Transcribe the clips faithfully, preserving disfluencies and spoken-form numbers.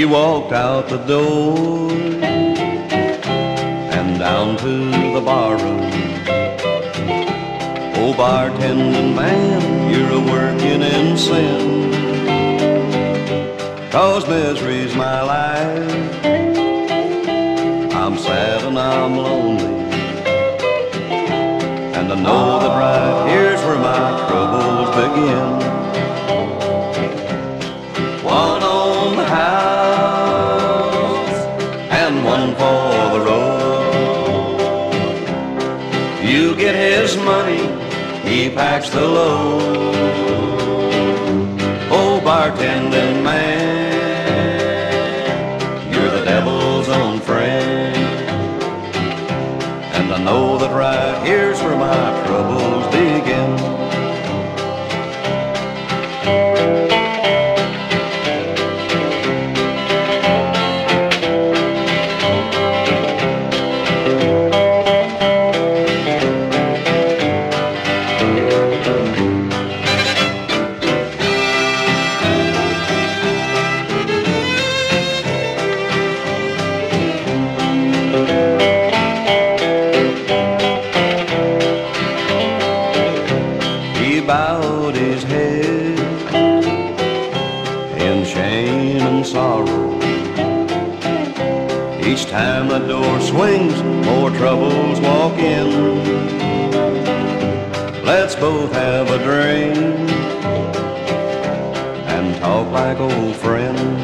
He walked out the door and down to the barroom. Oh, bartending man, you're a working in sin, 'cause misery's my life. I'm sad and I'm lonely, and I know that right here's where my troubles begin. One on the house and one for the road. You get his money, he packs the load. Oh, bartending man, you're the devil's own friend, and I know that right here's where my troubles begin. He bowed his head in shame and sorrow. Each time the door swings, more troubles walk in. Let's both have a drink and talk like old friends.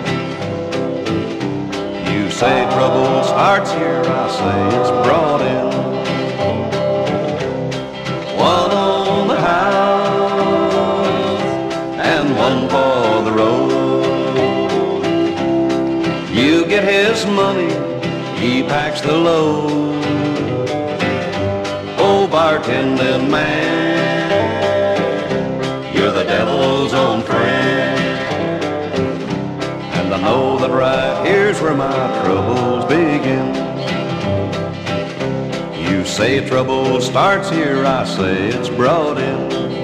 You say trouble starts here, I say it's brought in. One on the house and one for the road. You get his money, he packs the load. Oh, bartending man, you're the devil's own friend, and I know that right here's where my troubles begin. You say trouble starts here, I say it's brought in,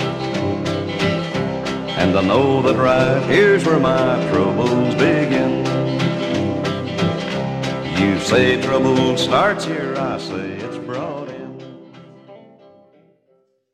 and I know that right here's where my troubles begin. You say trouble starts here, I say